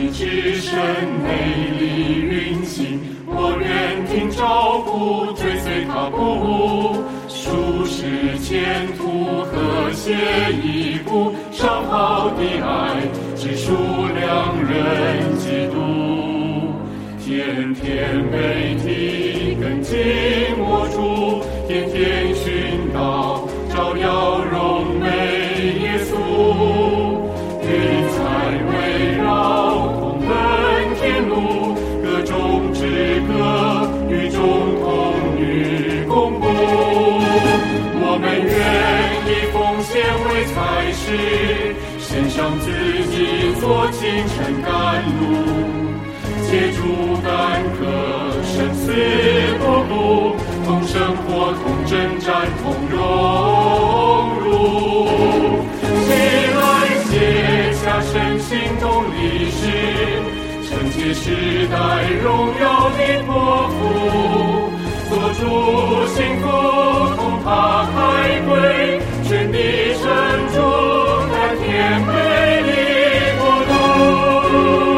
之神内里运行，我愿听招呼，追随他不误。数十前途和谐一步，上好的爱只属两人基督。天天媒体跟紧我主，天天寻道，照耀荣美耶稣。云彩围绕，同奔天路，各种之歌，与众童女共步。我们愿意奉献为才使，献上自己做清晨甘露。借助干渴，生死搏斗，同生活，同征战，同荣辱。起来卸下身心动力时，承接时代荣耀的托付，做主幸福，同他开归，全地成主，甘甜美丽国度。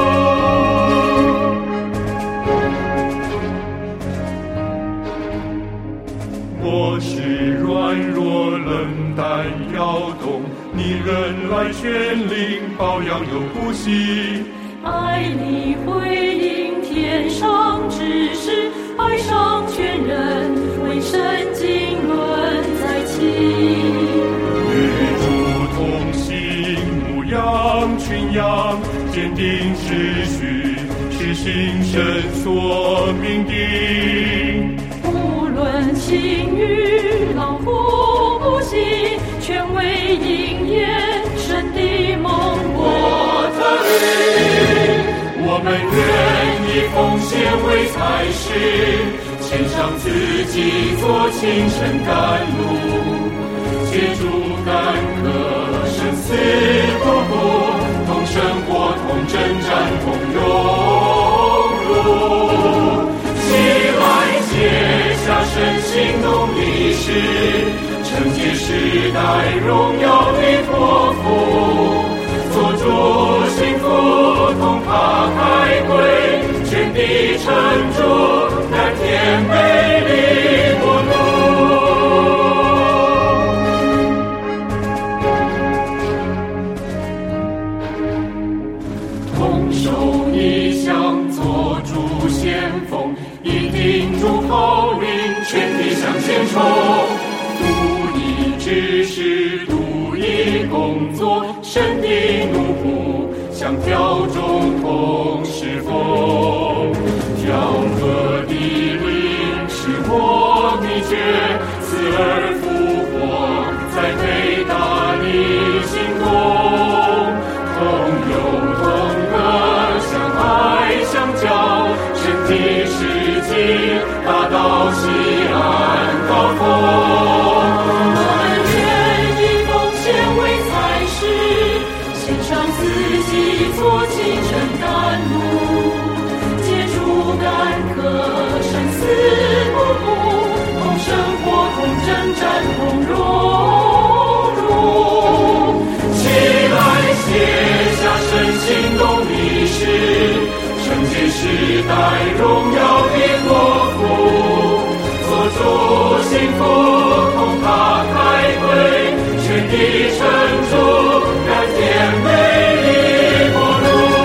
我是软弱冷淡摇动，你仍来全领保养又呼吸。 爱你回应天上之事，爱上全人，为神经纶在起。 与主同行，牧养群羊，坚定秩序，是心神所命定。 无论晴雨，劳苦不息，全为应验神的梦我特领。 我们愿意奉献为才使，献上自己做清晨甘露。借助干渴，生死搏斗，同生活，同征战，同荣辱。起来卸下身心动力时，承接时代荣耀的托付，做主幸福，同他开归，全地成主，甘甜美丽国度。同守异象，做主先锋，一定主号令，全体向前冲。独一知识，独一工作，神的奴仆，像调中同侍奉。调和的灵是我秘诀，死而复活，在伟大的行动。同有同歌，相爱相交，身体世纪，达到西安高峰。 我们愿意奉献为才使，献上自己做清晨甘露。借助干渴，生死不顾，同生活，同征战，同荣辱。 起来卸下身心动力时，承接时代荣耀的托付，做主幸福，同他开归，全地成主，甘甜美丽国度。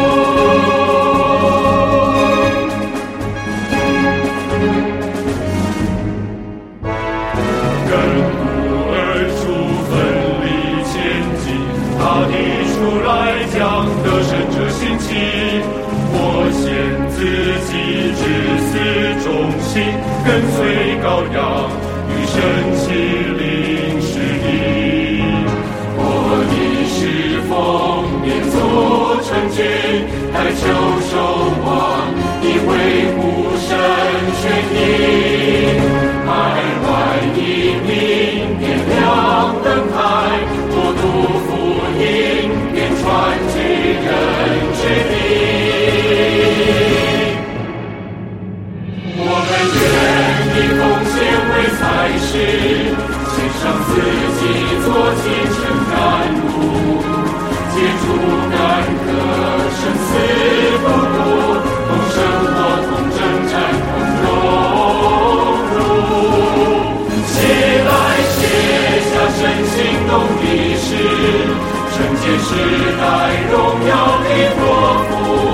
亘古而出，奋力前进，他的出来将得胜者兴起。我献自己，至死忠心，跟随羔羊，与神齐领势力。我的侍奉，免足成军，代求守望，以维护神权益。海外移民，点亮灯台，国度福音，遍传巨人之地。我们愿意奉献为才使，献上自己做清晨甘露。借助干渴，生死动的事，承接时代荣耀的托付。